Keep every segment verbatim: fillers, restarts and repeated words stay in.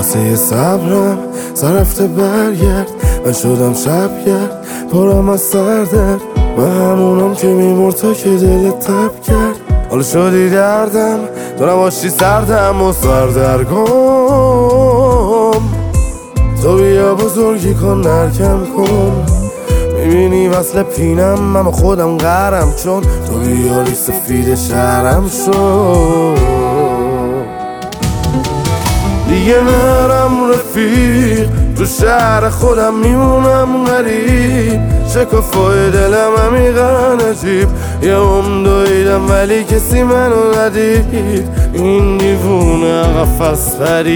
کاسه صبرم سرفته برگرد، من شدم شبگرد پرم از سردرد، و همونم که میمرد تا که دلت تب کرد. حالا شدی دردم تو نباشی سردم و سردرگم، تو بیا بزرگی کن نرکم کن، میبینی وصل پینم اما خودم غرم، چون تو بیاری سفید شهرم شد. دیگه نرم رفیق تو شهر خودم میمونم غریب، شکافای دلم عمیقا عجیب، یه هم دویدم ولی کسی منو ندید، این دیوونه قفس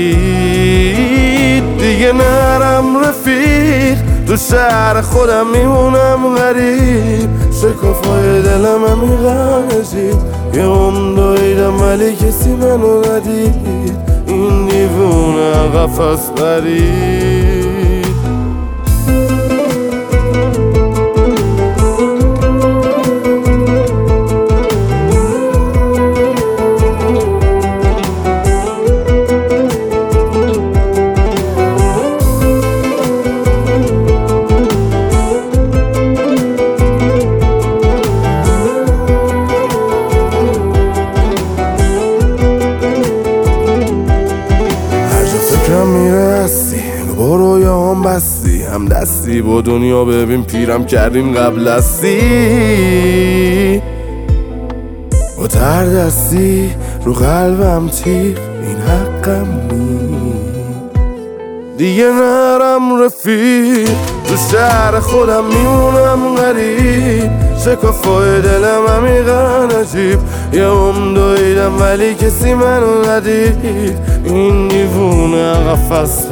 پرید. دیگه نرم رفیق تو شهر خودم میمونم غریب، شکافای دلم عمیقا عجیب، یه هم دویدم ولی کسی منو ندید، این دیوونه قفس پرید. فکرم میرسی برو یا هم بستی، هم دستی با دنیا ببین پیرم کردیم قبل هستی، با تر دستی رو قلبم تیر این حقم نی. دیگه نرم رفیق تو شهر خودم میمونم غریب، شکافای دلم عمیقا عجیب، یه هم دویدم ولی کسی منو ندید، این دیوونه قفس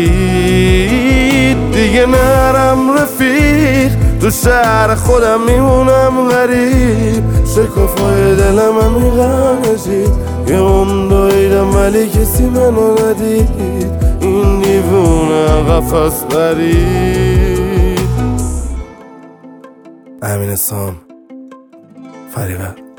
پرید. دیگه نرم رفیق تو شهر خودم میمونم غریب، شکافای دلم عمیقا عجیب، یه هم دویدم ولی کسی منو ندید، این دیوونه قفس پرید. امین سام فریور.